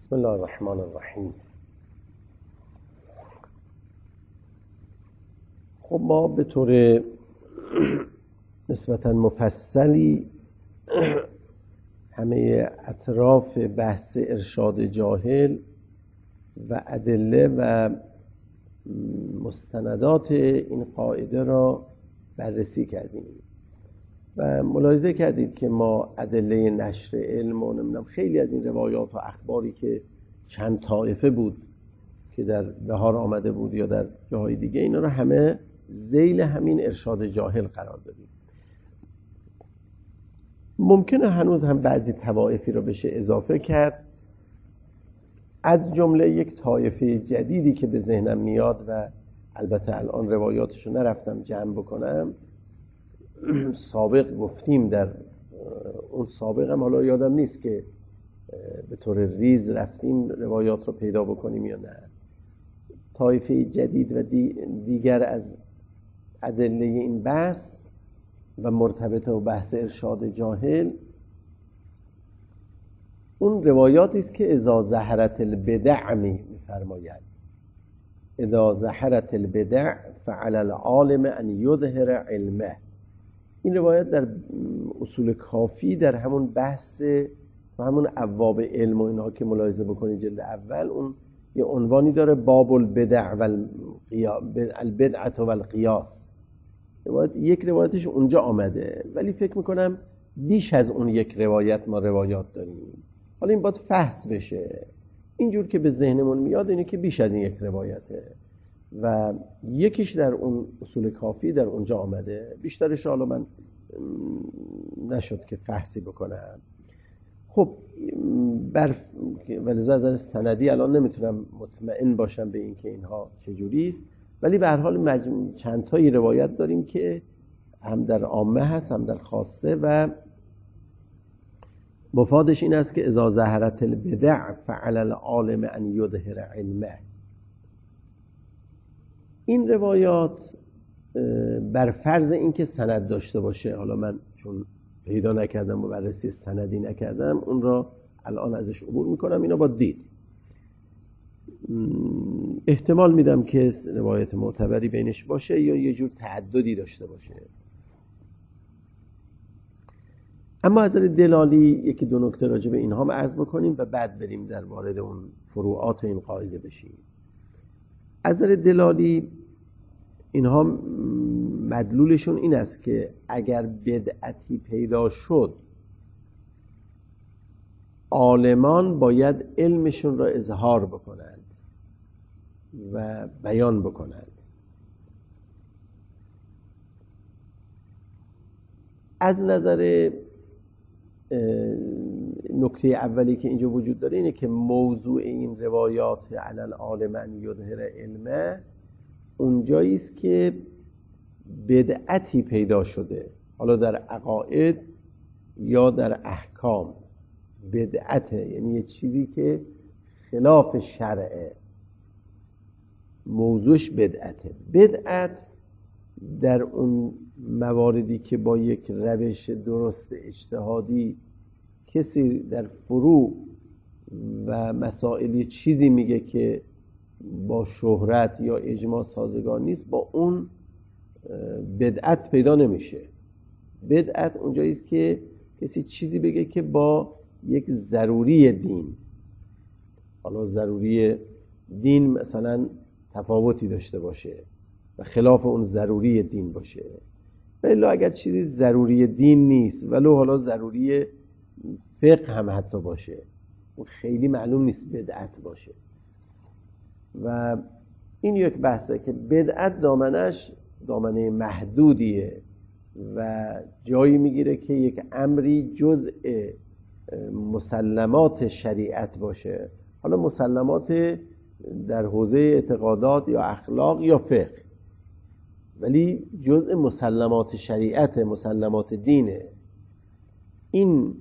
بسم الله الرحمن الرحیم. خب ما به طور نسبتاً مفصلی همه اطراف بحث ارشاد جاهل و ادله و مستندات این قاعده را بررسی کردیم و ملاحظه کردید که ما ادله نشر علم و نمیدونم خیلی از این روایات و اخباری که چند طایفه بود که در بهار آمده بود یا در جاهای دیگه، اینا رو همه ذیل همین ارشاد جاهل قرار دادیم. ممکنه هنوز هم بعضی طوایفی رو بشه اضافه کرد، از جمله یک طایفه جدیدی که به ذهنم میاد و البته الان روایاتش رو نرفتم جمع بکنم. سابق گفتیم در اون سابقم، حالا یادم نیست که به طور ریز رفتیم روایات رو پیدا بکنیم یا نه. طایفه جدید و دیگر از ادله این بحث و مرتبطه و بحث ارشاد جاهل اون روایاتی است که اذا ظهرت البدع می‌فرماید. اذا ظهرت البدع فعلى العالم ان یظهر علمه. این روایت در اصول کافی در همون بحث و همون ابواب علم و اینها که ملاحظه بکنید جلد اول، اون یه عنوانی داره، باب البدع و البدعه و القیاس. یک روایتش اونجا آمده، ولی فکر میکنم بیش از اون یک روایت ما روایات داریم. حالا این باید فحص بشه. اینجور که به ذهنمون میاد اینه که بیش از این یک روایته و یکیش در اون اصول کافی در اونجا آمده، بیشترش حالا من نشد که فحصی بکنم. خب ولی از سندی الان نمیتونم مطمئن باشم به این که اینها چجوریست، ولی به هر حال چند تایی روایت داریم که هم در عامه هست هم در خاصه و مفادش این است که اذا ظهرت البدع فعلى العالم ان یظهر علمه. این روایات بر فرض این که سند داشته باشه، حالا من چون پیدا نکردم و بررسی سندی نکردم اون را الان ازش عبور میکنم، اینا با دید احتمال میدم که روایت معتبری بینش باشه یا یه جور تعددی داشته باشه. اما از نظر دلالی یکی دو نکته راجع به اینها هم عرض بکنیم و بعد بریم در وارد اون فروعات این قاعده بشیم. از نظر دلالی اینها مدلولشون این است که اگر بدعتی پیدا شد، عالمان باید علمشون را اظهار بکنند و بیان بکنند. از نظر نکته اولی که اینجا وجود داره اینه که موضوع این روایات علی العالم ان یظهر علمه اونجایی است که بدعتی پیدا شده، حالا در عقاید یا در احکام. بدعته یعنی یه چیزی که خلاف شرعه، موضوعش بدعته. بدعت در اون مواردی که با یک روش درست اجتهادی کسی در فروع و مسائل چیزی میگه که با شهرت یا اجماع سازگار نیست، با اون بدعت پیدا نمیشه. بدعت اونجایی است که کسی چیزی بگه که با یک ضروری دین، حالا ضروری دین مثلا تفاوتی داشته باشه و خلاف اون ضروری دین باشه. ولی اگر چیزی ضروری دین نیست ولو حالا ضروری فقه هم حتی باشه، اون خیلی معلوم نیست بدعت باشه. و این یک بحثه که بدعت دامنش دامنه محدودیه و جایی میگیره که یک امری جزء مسلمات شریعت باشه، حالا مسلمات در حوزه اعتقادات یا اخلاق یا فقه، ولی جزء مسلمات شریعت، مسلمات دینه. این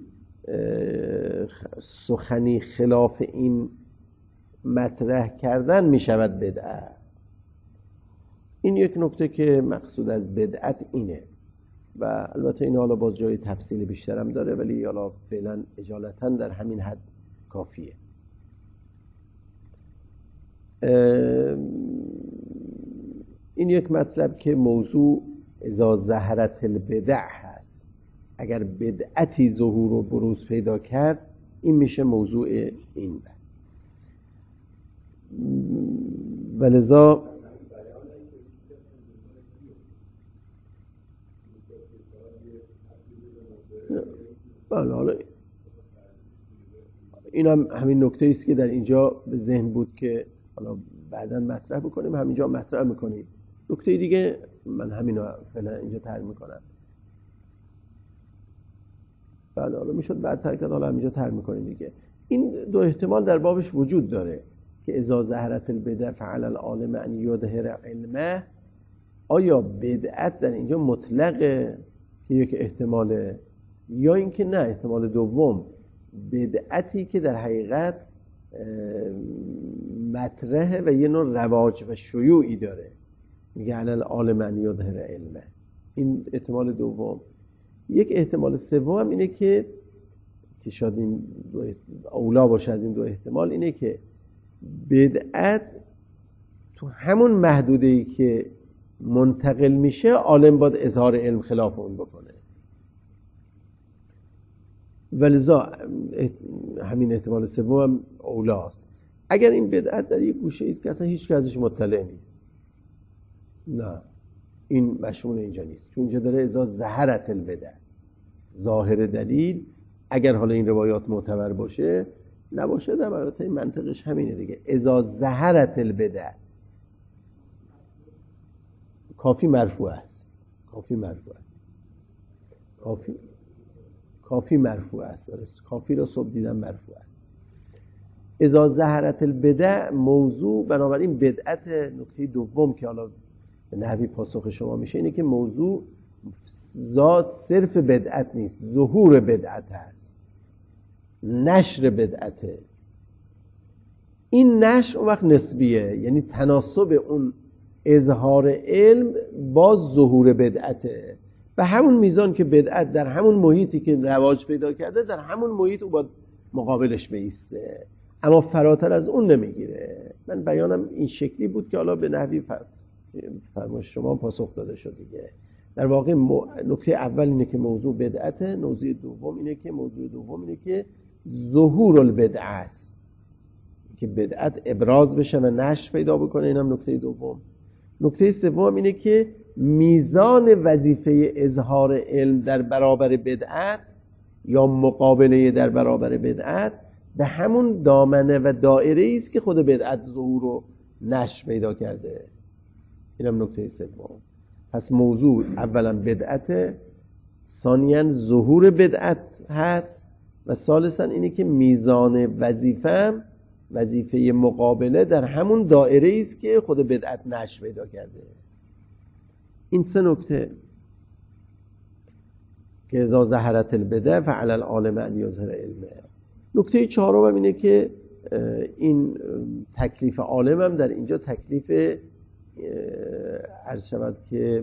سخنی خلاف این مطرح کردن می شود بدعت. این یک نکته که مقصود از بدعت اینه و البته این حالا باز جای تفصیل بیشترم داره، ولی حالا فعلا اجالتا در همین حد کافیه. این یک مطلب که موضوع اذا ظهرت البدع هست. اگر بدعتی ظهور و بروز پیدا کرد، این میشه موضوع این بحث. ولذا حالا این هم همین نکته است که در اینجا به ذهن بود که حالا بعداً مطرح بکنیم، همینجا مطرح میکنیم. نکته دیگه من همینو فعلا اینجا طرح میکنم. بله حالا میشد بعد طرح کرد، حالا همینجا طرح میکنیم دیگه. این دو احتمال در بابش وجود داره که اذا ظهرت البدع فعلى العالم ان یظهر علمه. آیا بدعت در اینجا مطلقه که یک احتماله، یا اینکه نه، احتمال دوم بدعتی که در حقیقت مطرحه و یه نوع رواج و شیوعی داره، میگه علی العالم ان یظهر علمه. این احتمال دوم. یک احتمال سوم اینه که شاید این اولا باشه از این دو احتمال، اینه که بدعت تو همون محدوده‌ای که منتقل میشه عالم باید اظهار علم خلاف اون بکنه. ولذا همین احتمال سوم اولاست. اگر این بدعت در یک گوشه ایست که اصلا هیچ که ازش مطلع نیست، نه، این مشمول اینجا نیست، چون اینجا داره اذا ظهرت البدع، ظاهر دلیل. اگر حالا این روایات معتبر باشه نباشه، در البته منطقش همینه دیگه. اذا ظهرت البدع کافی مرفوع است، کافی مرفوع است، کافی مرفوع است. کافی را صبح دیدم مرفوع است. اذا ظهرت البدع موضوع، بنابراین بدعت نکته دوم که حالا به نحوی پاسخ شما میشه اینه که موضوع ذات صرف بدعت نیست، ظهور بدعت هست، نشر بدعته. این نشر اون وقت نسبیه، یعنی تناسب اون اظهار علم با ظهور بدعته. به همون میزان که بدعت در همون محیطی که رواج پیدا کرده، در همون محیط او باید مقابلش بایسته، اما فراتر از اون نمیگیره. من بیانم این شکلی بود که حالا به نحوی فرمایش شما پاسخ داده شد دیگه. در واقع نکته اول اینه که موضوع بدعته، موضوع دوم اینه که ظهور البدعه است، که بدعت ابراز بشه و نشر پیدا بکنه. اینم نکته دوم. نکته سوم اینه که میزان وظیفه اظهار علم در برابر بدعت یا مقابله در برابر بدعت به همون دامنه و دایره است که خود بدعت ظهور و نشر پیدا کرده. اینم نکته سوم. پس موضوع اولا بدعت، ثانیاً ظهور بدعت هست، و ثالثاً اینه که میزان وظیفه مقابله در همون دایره است که خود بدعت نشر پیدا کرده. این سه نکته که اذا ظهرت البدع فعلی العالم ان یظهر علمه. نکته چهارم اینه که این تکلیف عالم هم در اینجا تکلیف عرض شود که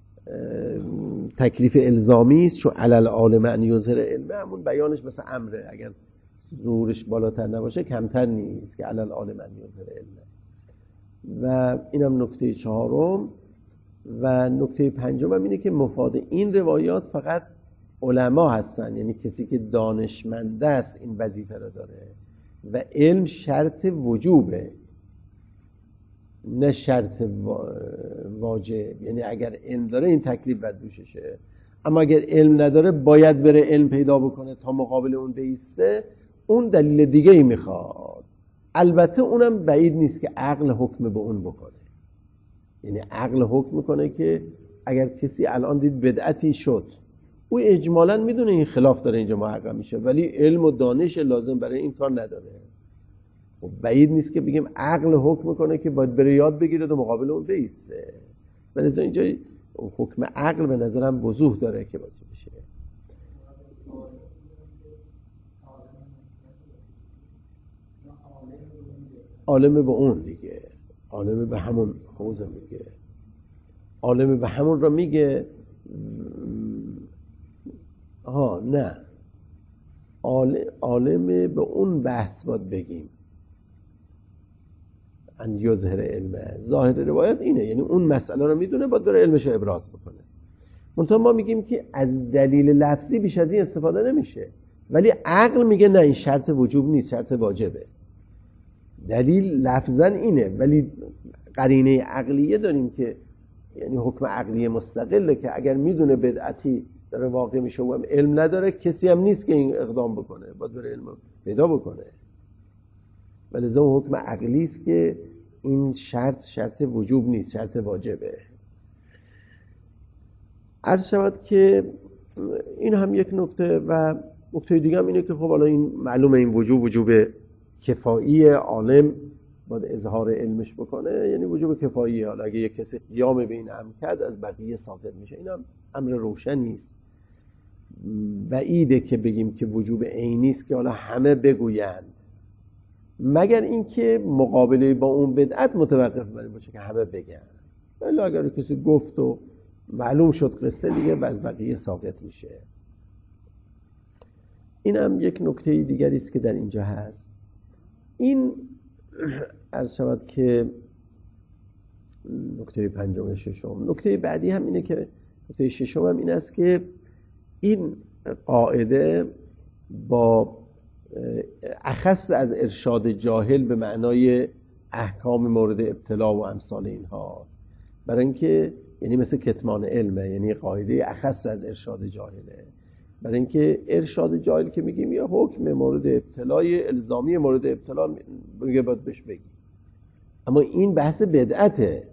تکلیف الزامی است، چون علی العالم ان یظهر علمه همون بیانش مثل امره، اگر ظهورش بالاتر نباشه کمتر نیست که علی العالم ان یظهر علمه. و اینم نکته چهارم. و نکته پنجم هم اینه که مفاد این روایات فقط علما هستن، یعنی کسی که دانشمند است این وظیفه رو داره، و علم شرط وجوبه نه شرط واجب. یعنی اگر علم داره این تکلیف بر دوششه، اما اگر علم نداره باید بره علم پیدا بکنه تا مقابل اون بایسته، اون دلیل دیگه ای میخواد. البته اونم بعید نیست که عقل حکم به اون بکنه، یعنی عقل حکم میکنه که اگر کسی الان دید بدعتی شد، او اجمالاً میدونه این خلاف داره اینجا محقق میشه، ولی علم و دانش لازم برای این کار نداره. و بعید نیست که بگیم عقل حکم میکنه که باید بره یاد بگیره و مقابل اون بایسته. ولی اینجا حکم عقل به نظرم وضوح داره که باید بشه. عالم به اون دیگه، عالم به همون حوزه میگه، عالم به همون را میگه. نه، عالم به اون بحث باید بگیم. ان یظهر علمه. ظاهر روایت اینه، یعنی اون مسئله رو میدونه، باید بره علمش رو ابراز بکنه. منتها ما میگیم که از دلیل لفظی بیش از این استفاده نمیشه، ولی عقل میگه نه این شرط وجوب نیست، شرط واجبه. دلیل لفظا اینه، ولی قرینه عقلیه داریم که یعنی حکم عقلی مستقله که اگر میدونه بدعتی داره واقع میشه و هم علم نداره، کسی هم نیست که این اقدام بکنه، باید بره علم پیدا بکنه. ولی لذا حکم عقلی است که این شرط وجوب نیست، شرط واجبه. عرض شود که این هم یک نکته. و نکته دیگه هم اینه که خب حالا این معلومه این وجوب کفایی، عالم باید اظهار علمش بکنه، یعنی وجوب کفایی. حالا اگه یک کسی قیام به این امر کرد از بقیه ساقط میشه، این هم امر روشنی است. بعیده که بگیم که وجوب عینی است که حالا همه بگویند، مگر اینکه مقابله با اون بدعت متوقف بر این باشه که همه بگن. ولی اگر کسی گفت و معلوم شد قصه دیگه و از بقیه ساقط میشه. این هم یک نکته دیگری است که در اینجا هست. این عرض شود که نکته پنجم ششم. نکته بعدی هم اینه که نکته ششم هم این است که این قاعده با اخص از ارشاد جاهل به معنای احکام مورد ابتلا و امثال اینها، برای اینکه یعنی مثل کتمان علمه، یعنی قاعده اخص از ارشاد جاهله. برای اینکه ارشاد جاهل که میگیم یا حکم مورد ابتلای الزامی مورد ابتلا میگه باید بهش بگی، اما این بحث بدعته.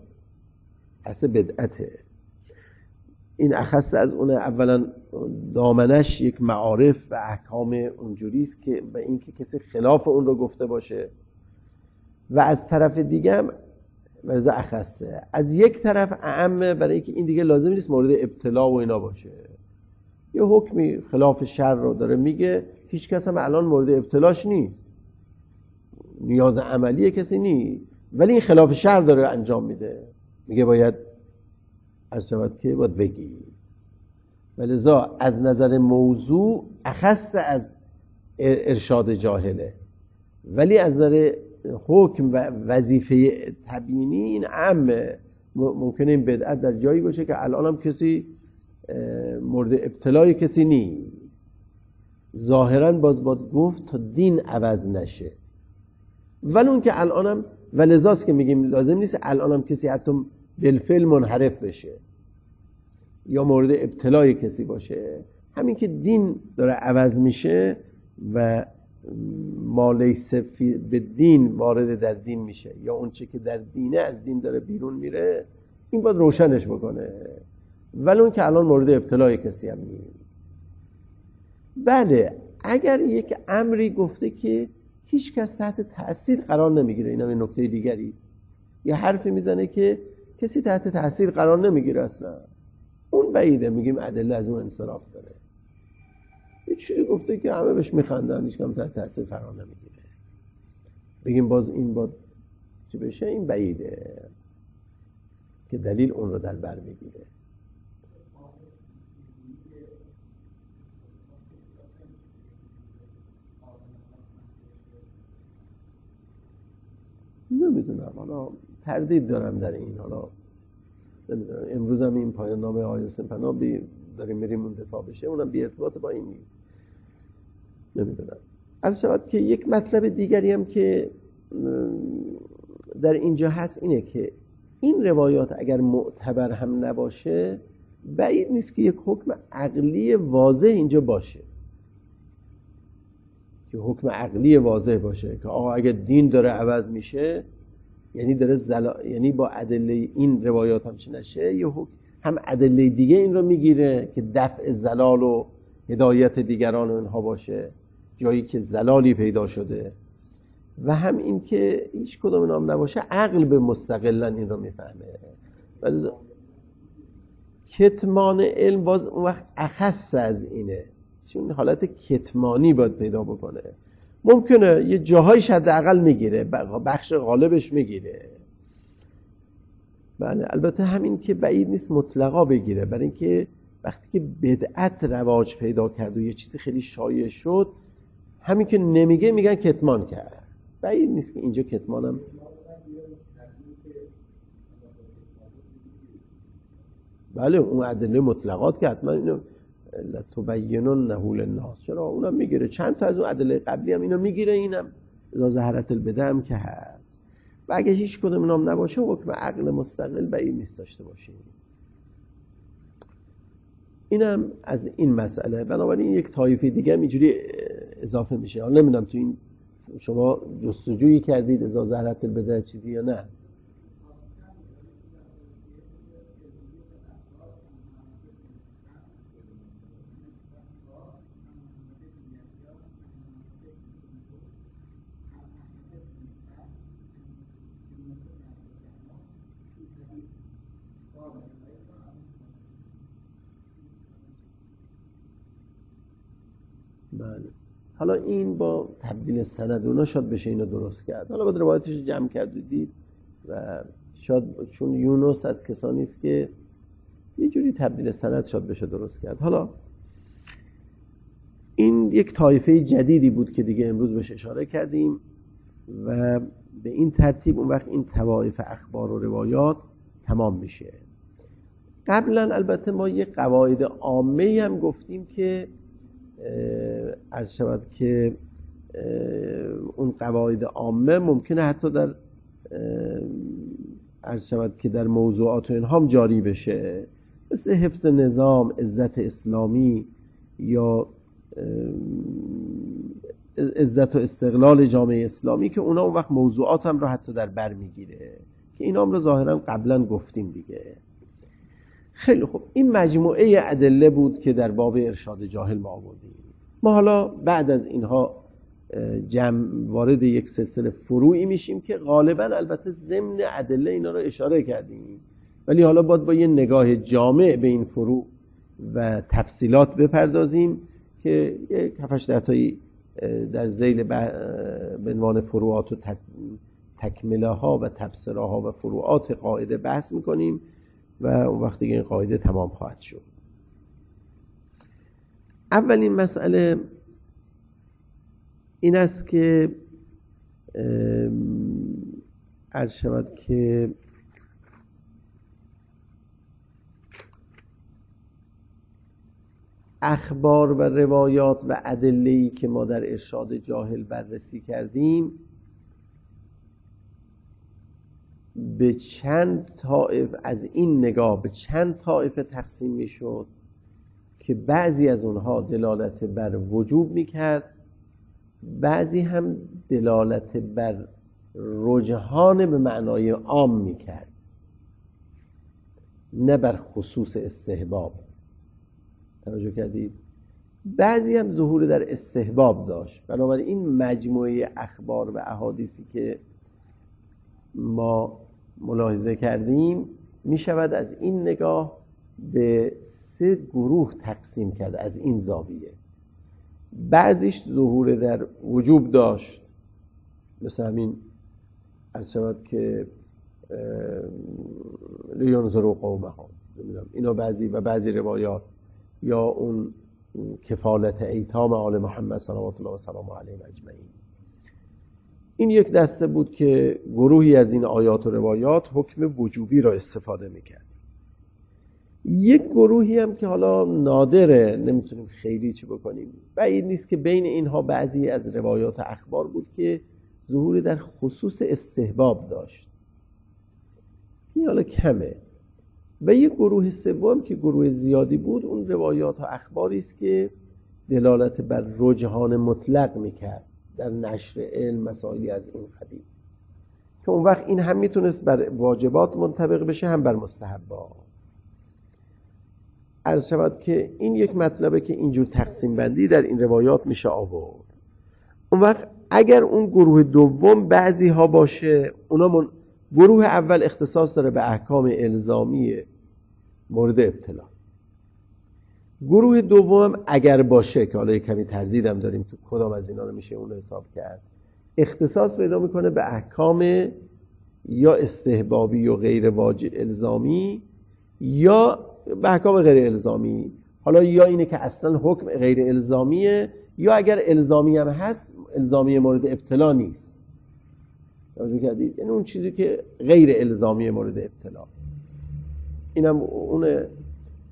این اخص از اونه. اولا دامنش یک معارف و احکام اونجوری است که به اینکه کسی خلاف اون رو گفته باشه، و از طرف دیگه هم ورزه اخصه. از یک طرف اعمه برای اینکه این دیگه لازم نیست مورد ابتلا و اینا باشه. یه حکمی خلاف شر رو داره میگه، هیچ کس هم الان مورد ابتلاش نیست، نیاز عملی کسی نیست، ولی این خلاف شر داره انجام میده، میگه باید عرض شود که باید بگی. ولذا از نظر موضوع اخص از ارشاد جاهله، ولی از نظر حکم و وظیفه تبیینی این عامه. ممکنه این بدعت در جایی باشه که الان هم کسی مورد ابتلای کسی نیست، ظاهراً باید گفت تا دین عوض نشه. ولی اون که الان هم، ولذاست که میگیم لازم نیست الان هم کسی حتی بالفعل منحرف بشه یا مورد ابتلای کسی باشه. همین که دین داره عوض میشه و ما لیس به دین وارد در دین میشه، یا اون چه که در دینه از دین داره بیرون میره، این باید روشنش بکنه. ولی اون که الان مورد ابتلای کسی هم نیست. بله اگر یک امری گفته که هیچ کس تحت تأثیر قرار نمیگیره، این هم این نکته دیگری. یه حرفی میزنه که کسی تحت تأثیر قرار نمیگیره اصلا، اون بعیده، میگیم ادله از اون انصراف داره. یه چیزی گفته که همه بهش میخندن، هیچ کم تحت تأثیر قرار نمیگیره، بگیم باز این باید چی بشه، این بعیده که دلیل اون رو در بر میگیره. نمیدونم، حالا تردید دارم در این. حالا نمیدونم، امروز هم این پایان نامه آقای حسین پناه داریم میریم اون دفاع بشه، اونم بی ارتباط با این نیست. نمیدونم. عرض شود که یک مطلب دیگری هم که در اینجا هست اینه که این روایات اگر معتبر هم نباشه، بعید نیست که یک حکم عقلی واضح اینجا باشه، که حکم عقلی واضح باشه که آقا اگر دین داره عوض میشه، یعنی داره یعنی با ادله این روایات هم چه نشه، یه حکم هم ادله دیگه این رو میگیره که دفع زلال و هدایت دیگران و اینها باشه، جایی که زلالی پیدا شده، و هم این که هیچ کدوم اینا هم نباشه، عقل به مستقلا این رو میفهمه. ولی کتمان علم باز اون وقت اخص از اینه، چون حالت کتمانی باید پیدا بکنه. ممکنه یه جاهایش حداقل میگیره، بخش غالبش میگیره. بله البته همین که بعید نیست مطلقا بگیره، برای اینکه وقتی که بدعت رواج پیدا کرد و یه چیزی خیلی شایع شد، همین که نمیگه میگن کتمان کرد. بعید نیست که اینجا کتمانم بله اون ادله مطلقات که حتما اینو لتبیننه للناس، چرا اونم میگیره، چند تا از اون ادله قبلی هم اینو میگیره، اینم اذا ظهرت البدع هم که هست. و اگه هیچ کدوم اینام نباشه حکم عقل مستقل بعید نیست داشته باشیم. اینم از این مسئله. بنابراین یک طایفه دیگه هم اینجوری اضافه میشه. حالا نمیدونم تو این شما جستجویی کردید اذا ظهرت البدع چیزی یا نه؟ بله. حالا این با تبدیل سند اونا شاید بشه اینو درست کرد. حالا بعد روایتش جمع کردید و شاید چون یونس از کسانی است که یه جوری تبدیل سند شاید بشه درست کرد. حالا این یک طایفه جدیدی بود که دیگه امروز بهش اشاره کردیم و به این ترتیب اون وقت این طوایف اخبار و روایات تمام میشه. قبلا البته ما یه قواعد عامه هم گفتیم که عرض شود که اون قواعد عامه ممکنه حتی در عرض شود که در موضوعات و اینها هم جاری بشه، مثل حفظ نظام، عزت اسلامی یا عزت و استقلال جامعه اسلامی، که اونا اون وقت موضوعات هم رو حتی در بر میگیره که اینا هم رو ظاهرا قبلا گفتیم دیگه. خیلی خوب، این مجموعه ادله بود که در باب ارشاد جاهل ما آوردیم. ما حالا بعد از اینها وارد یک سلسله فروعی میشیم که غالبا البته ضمن ادله اینا رو اشاره کردیم، ولی حالا باید با یه نگاه جامع به این فروع و تفصیلات بپردازیم که یک 7-8 تایی در ذیل به عنوان فروعات و تکمله ها و تبصره ها و فروعات قاعده بحث میکنیم و اون وقت دیگه این قاعده تمام خواهد شد. اولین مسئله این است که عرض شود که اخبار و روایات و ادله‌ای که ما در ارشاد جاهل بررسی کردیم به چند طائف از این نگاه به چند طائفه تقسیم میشد که بعضی از اونها دلالت بر وجوب میکرد، بعضی هم دلالت بر رجحان به معنای عام میکرد، نه بر خصوص استحباب. توجه کردید؟ بعضی هم ظهور در استحباب داشت. بنابراین این مجموعه اخبار و احادیثی که ما ملاحظه کردیم می شود از این نگاه به 3 گروه تقسیم کرد. از این زاویه بعضیش ظهور در وجوب داشت، مثل همین از شود که لینذروا قومهم، اینا بعضی روایات، یا اون کفالت ایتام آل محمد صلوات الله و سلام علیهم اجمعین. این یک دسته بود که گروهی از این آیات و روایات حکم وجوبی را استفاده میکرد. یک گروهی هم که حالا نادره، نمیتونیم خیلی چی بکنیم، بعید نیست که بین اینها بعضی از روایات اخبار بود که ظهور در خصوص استحباب داشت، این حالا کمه. و یک گروه سوم که گروه زیادی بود، اون روایات و اخباری است که دلالت بر رجحان مطلق میکرد در نشر علم، مسائلی از این قبیل، که اون وقت این هم میتونست بر واجبات منطبق بشه هم بر مستحبات. عرض شود که این یک مطلبه که اینجور تقسیم بندی در این روایات میشه آورد. اون وقت اگر اون گروه دوم بعضی ها باشه، اونا گروه اول اختصاص داره به احکام الزامی مورد ابتلا، گروه دوم اگر باشه که حالا کمی تردیدم داریم تو کدام از اینا رو میشه اون رو حساب کرد، اختصاص پیدا میکنه به احکام یا استحبابی و غیر واجب الزامی یا به احکام غیر الزامی. حالا یا اینه که اصلا حکم غیر الزامیه، یا اگر الزامی هم هست الزامی مورد ابتلا نیست. توجه کردید؟ یعنی اون چیزی که غیر الزامی مورد ابتلا. اینم اون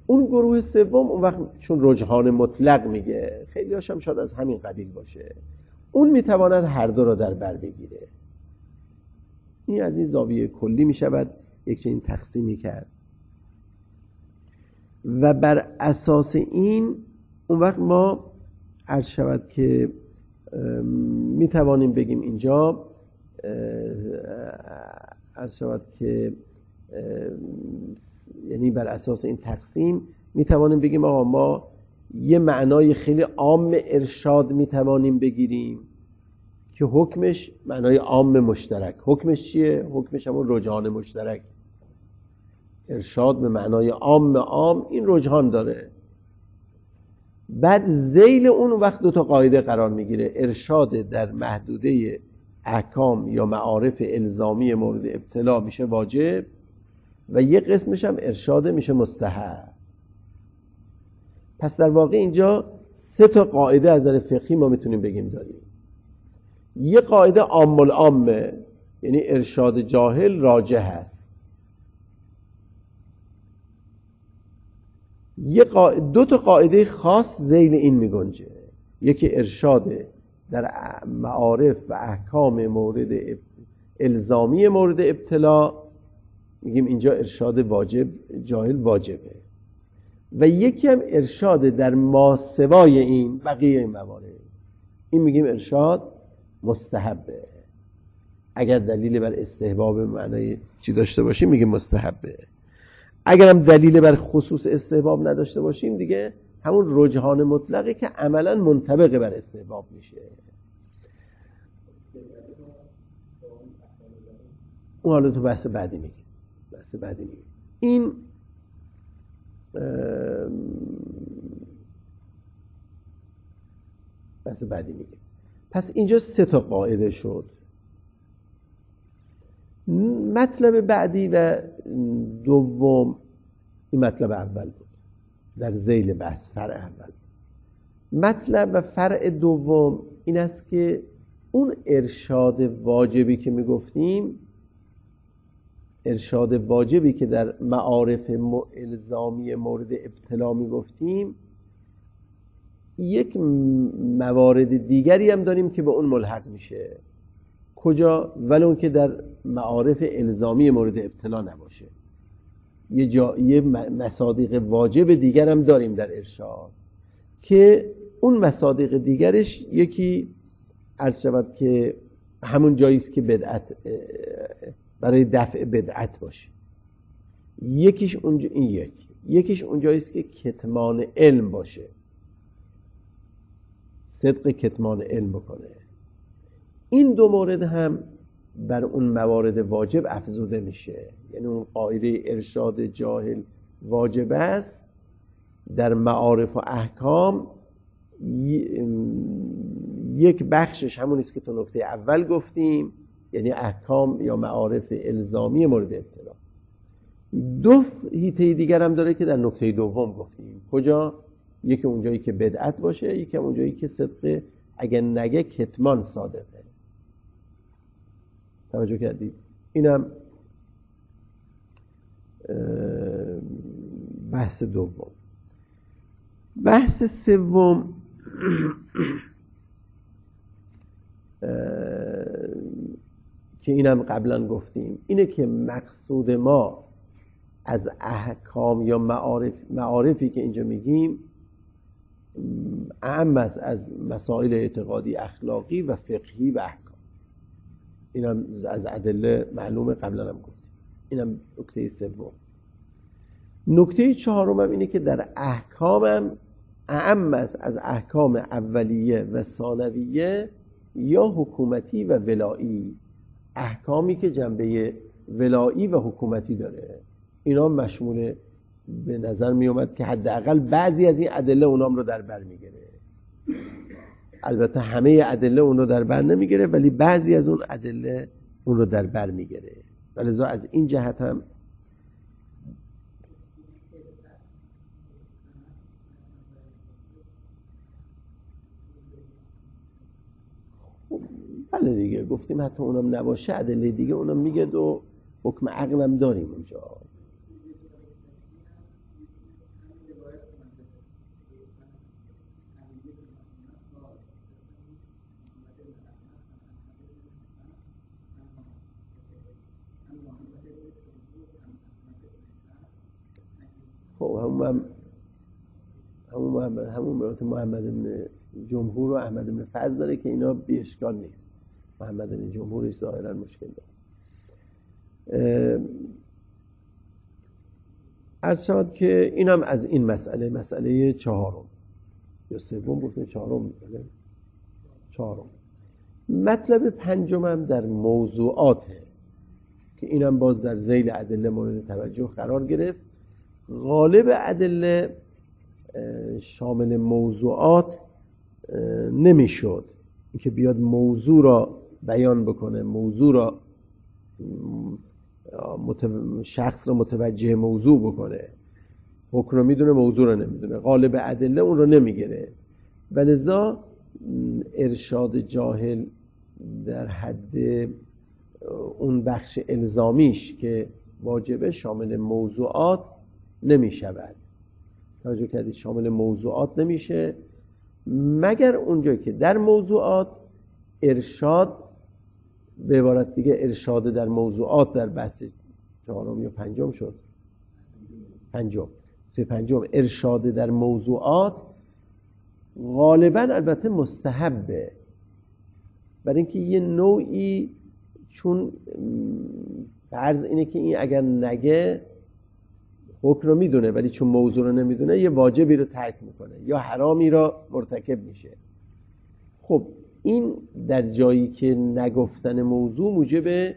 اون گروه سوم اون وقت چون رجحان مطلق میگه، خیلی هاشم شاید از همین قبیل باشه، اون میتواند هر دو را در بر بگیره. این از این زاویه کلی میشود یک چنین تقسیمی کرد و بر اساس این اون وقت ما عرض شود که میتوانیم بگیم اینجا عرض شود که یعنی بر اساس این تقسیم میتوانیم بگیم آقا ما یه معنای خیلی عام ارشاد میتوانیم بگیریم که حکمش معنای عام مشترک. حکمش چیه؟ حکمش همون رجحان مشترک. ارشاد به معنای عام این رجحان داره. بعد ذیل اون وقت دو تا قاعده قرار میگیره. ارشاد در محدوده احکام یا معارف الزامی مورد ابتلا میشه واجب و یه قسمش هم ارشاد میشه مستحب. پس در واقع اینجا سه تا قاعده از نظر فقهی ما میتونیم بگیم داریم. یه قاعده عام العامه، یعنی ارشاد جاهل راجح هست. دو تا قاعده خاص ذیل این میگنجه. یکی ارشاد در معارف و احکام مورد الزامی مورد ابتلا، میگیم اینجا ارشاد واجب جاهل واجبه، و یکی هم ارشاد در ماسوای این بقیه این موارد، این میگیم ارشاد مستحبه. اگر دلیل بر استحباب معنای چی داشته باشیم میگیم مستحبه. اگر هم دلیل بر خصوص استحباب نداشته باشیم دیگه همون رجحان مطلقه که عملا منطبق بر استحباب میشه. اون حالا تو بحث بعدی میگیم. این بحث بعدی میگیم. پس اینجا سه تا قاعده شد. مطلب بعدی و دوم، این مطلب اول بود در ذیل بحث، فرع اول. مطلب و فرع دوم این است که اون ارشاد واجبی که میگفتیم، ارشاد واجبی که در معارف الزامی مورد ابتلا میگفتیم، یک موارد دیگری هم داریم که به اون ملحق میشه. کجا؟ ولو که در معارف الزامی مورد ابتلا نباشه. یه مصادیق واجب دیگر هم داریم در ارشاد که اون مصادیق دیگرش یکی عرض شود که همون جاییست که بدعت برای دفع بدعت باشه. یکیش اونجا یکیش اونجاییست که کتمان علم باشه، صدق کتمان علم بکنه. این دو مورد هم بر اون موارد واجب افزوده میشه. یعنی اون قاعده ارشاد جاهل واجب است، در معارف و احکام یک بخشش همونیست که تو نکته اول گفتیم، یعنی احکام یا معارف الزامی مورد ابتلا. دو حیطه دیگر هم داره که در نکته دوم گفتیم. کجا؟ یکی اونجایی که بدعت باشه، یکی اونجایی که صدق اگه نگه کتمان صادقه. توجه کردید؟ اینم بحث دوم. بحث سوم که اینم قبلا گفتیم، اینه که مقصود ما از احکام یا معارفی که اینجا میگیم اهم است از مسائل اعتقادی، اخلاقی و فقهی و احکام. اینم از ادله معلومه، قبلا هم گفتیم. اینم نکته سوم. نکته چهارم هم اینه که در احکامم اهم است از احکام اولیه و ثانویه یا حکومتی و ولایی. احکامی که جنبه ولایی و حکومتی داره، اینا مشمول به نظر می اومد که حداقل بعضی از این ادله اونام رو در بر میگیره. البته همه ادله اون رو در بر نمیگیره، ولی بعضی از اون ادله اون رو در بر میگیره. ولذا از این جهت هم بله دیگه گفتیم حتی اونم نباشه ادله دیگه اونم میگه و حکم عقلم داریم اونجا. خب همون محمد بن جمهور و احمد بن فضل داره که اینا بی اشکال نیست. محمد بن جمهورش ظاهرا مشکل داره. عرض شد که اینم از این مسئله چهارم یا سوم گفتیم چهارم. مطلب پنجمم در موضوعاته که اینم باز در ذیل ادله مورد توجه قرار گرفت. غالب ادله شامل موضوعات نمیشد، اینکه بیاد موضوع را بیان بکنه، موضوع را شخص را متوجه موضوع بکنه. حکم رو میدونه، موضوع رو نمیدونه. غالب ادله اون رو نمیگیره و لذا ارشاد جاهل در حد اون بخش الزامیش که واجبه شامل موضوعات نمیشود. توجه کردید؟ شامل موضوعات نمیشه مگر اونجایی که در موضوعات ارشاد، به عبارت دیگه ارشاد در موضوعات در بحث چهارم یا پنجم شد، پنجم ارشاد در موضوعات غالبا البته مستحبه، برای اینکه یه نوعی، چون فرض اینه که این اگر نگه حکم رو میدونه ولی چون موضوع رو نمیدونه یه واجبی رو ترک میکنه یا حرامی را مرتکب میشه. خب این در جایی که نگفتن موضوع موجب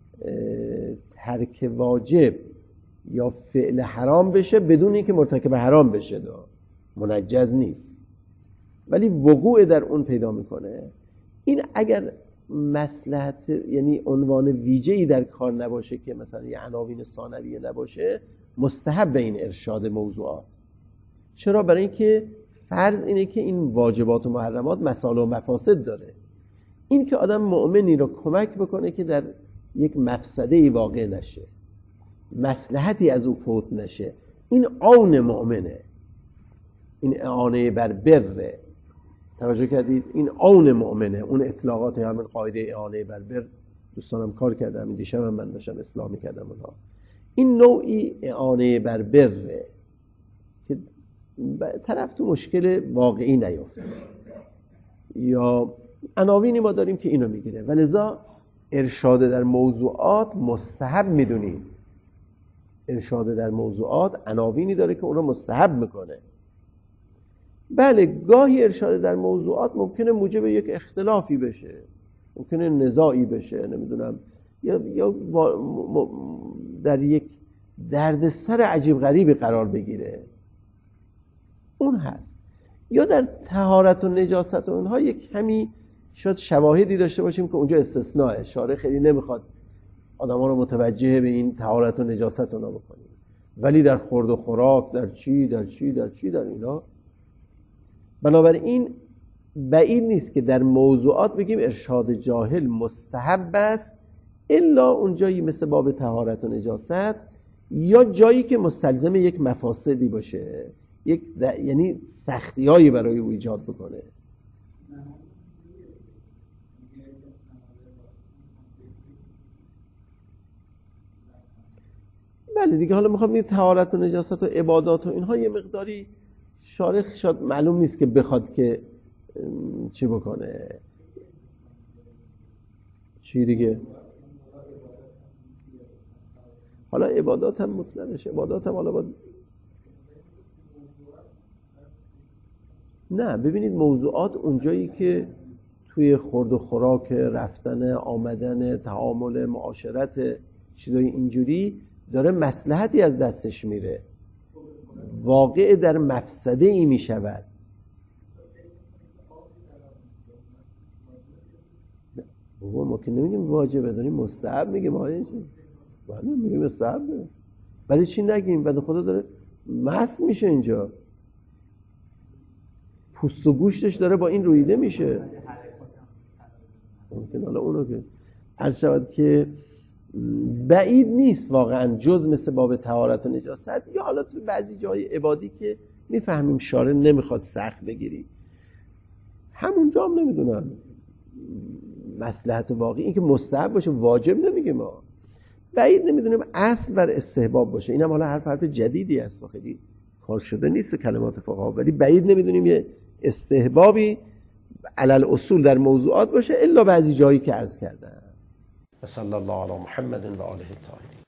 ترک واجب یا فعل حرام بشه بدون اینکه مرتکب حرام بشه، منجز نیست ولی وقوع در اون پیدا میکنه. این اگر مصلحت، یعنی عنوان ویژه‌ای در کار نباشه که مثلا یه عناوین ثانویه نباشه، مستحب به این ارشاد موضوعات. چرا؟ برای اینکه فرض اینه که این واجبات و محرمات مصالح و مفاسد داره. این که آدم مؤمنی رو کمک بکنه که در یک مفسده‌ای واقع نشه، مصلحتی از او فوت نشه، این عون مؤمنه، این اعانه بر بره. توجه کردید؟ این عون مؤمنه. اون اطلاقات همین قاعده اعانه بر بر دوستانم کار کردم، دیشب هم من داشتم اصلاح می‌کردم اونها. این نوعی اعانه بر بره که طرف تو مشکل واقعی نیفته. یا عناوینی ما داریم که اینو میگیره و لذا ارشاد در موضوعات مستحب میدونیم. ارشاد در موضوعات عناوینی داره که اون رو مستحب میکنه. بله گاهی ارشاد در موضوعات ممکنه موجب یک اختلافی بشه، ممکنه نزاعی بشه، نمیدونم، یا در یک دردسر عجیب غریبی قرار بگیره، اون هست. یا در طهارت و نجاست و اونها یک کمی شاید شواهدی داشته باشیم که اونجا استثناءه، شارع خیلی نمیخواد آدم ها رو متوجه به این طهارت و نجاست اونا بکنیم، ولی در خورد و خوراک، در اینا، بنابراین بعید نیست که در موضوعات بگیم ارشاد جاهل مستحب است، الا اون جایی مثل باب طهارت و نجاست یا جایی که مستلزم یک مفاسدی باشه، یعنی سختی‌هایی برای او ایجاد بکنه. بله دیگه، حالا میخوام بگم طهارت و نجاست و عبادات و اینها یه مقداری شارع شاید معلوم نیست که بخواد که چی بکنه. چی دیگه؟ حالا عبادات هم مطلقش، عبادات هم حالا نه ببینید موضوعات اونجایی که توی خورد و خوراک، رفتن، آمدن، تعامل، معاشرت، چیزای اینجوری داره مصلحتی از دستش میره، واقع در مفسده ای میشود. بابا ما که نمیگیم واجبه، داریم مستحب میگیم. بله میگیم مستحبه، ولی چی نگیم؟ بعد خدا داره مست میشه اینجا، پوست و گوشتش داره با این رویده میشه. ممکن حالا اونو که عرض شود که بعید نیست واقعا جز مثل باب طهارت و نجاست، یا حالا تو بعضی جای عبادی که میفهمیم شارع نمیخواد سخت بگیری، همونجا هم نمیدونم مصلحت واقعی این که مستحب باشه، واجب نمیگه ما، بعید نمیدونیم اصل بر استحباب باشه. اینم حالا حرف جدیدی است، خیلی کار شده نیست کلمات فقها، ولی بعید نمیدونیم یه استحبابی علل اصول در موضوعات باشه الا بعضی جایی که عرض کردم. صلی الله علی محمد و آله الطاهرین.